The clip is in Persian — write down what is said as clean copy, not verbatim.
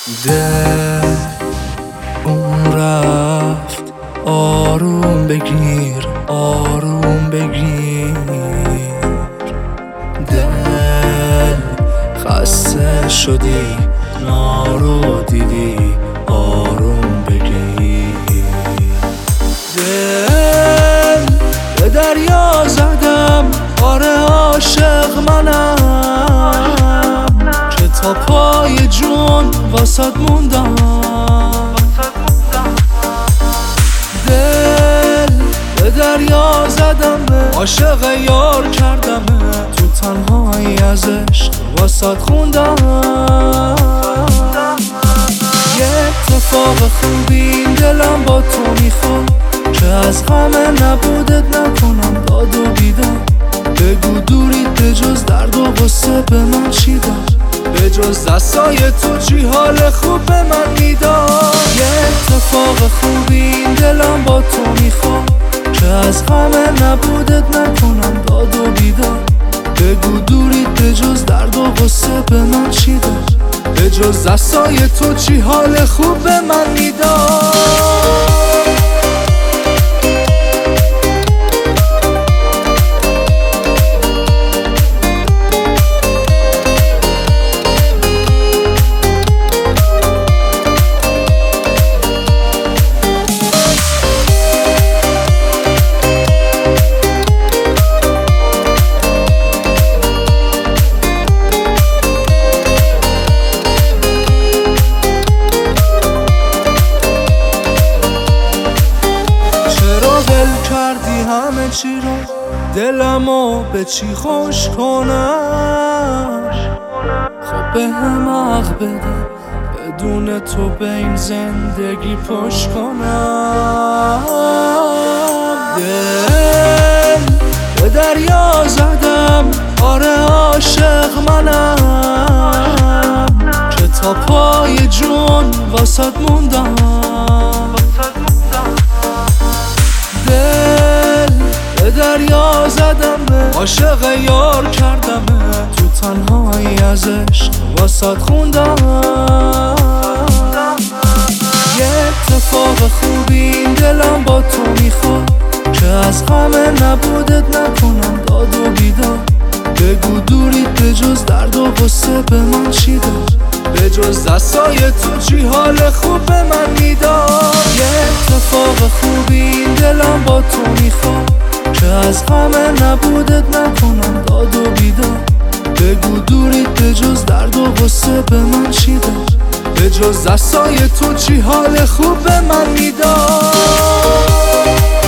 دل اون رفت، آروم بگیر آروم بگیر. دل خسته شدی، نارو دیدی، آروم بگیر. دل به دریا زدم، آره عاشق منم، که تا پای جون واسد موندم. دل به دریا زدم، عاشق یار کردم، تو تنهایی از عشق واسد خوندم. یه اتفاق خوبی این دلم با تو میخواد، که از همه نبودت نکنم داد و بیدار. بگو دوریت به جز درد و غصه به من چی دار؟ به جز دستای تو چی حال خوب به من میداد؟ یه اتفاق خوبی این دلم با تو میخواد، که از همه نبودت نکنم داد و بیدار. بگو دوریت به جز درد و غصه به من چی دار؟ به جز دستای تو چی حال خوب به من میداد؟ کردی همه چی رو، دلمو به چی خوش کنم؟ خب به هم حق بده، بدون تو به این زندگی پشت کنم. دل به دریا زدم، آره عاشق منم، که تا پای جون واسد موندم. دل به دریا زدم، عاشق یار کردم، تو تنهایی از عشق واسد خوندم. یه اتفاق خوبی این دلم با تو میخواد، که از همه نبودت نکنم داد و بیدار. بگو دوریت به جز درد و غصه به من چی دار؟ به جز دستای تو چی حال خوب به من میداد؟ یه اتفاق خوبی این دلم با تو میخواد، که از همه نبودت نکنم داد و بیدار. بگو دوریت به جز درد و غصه به من چی دار؟ به جز دستای تو چی حال خوب به من میداد؟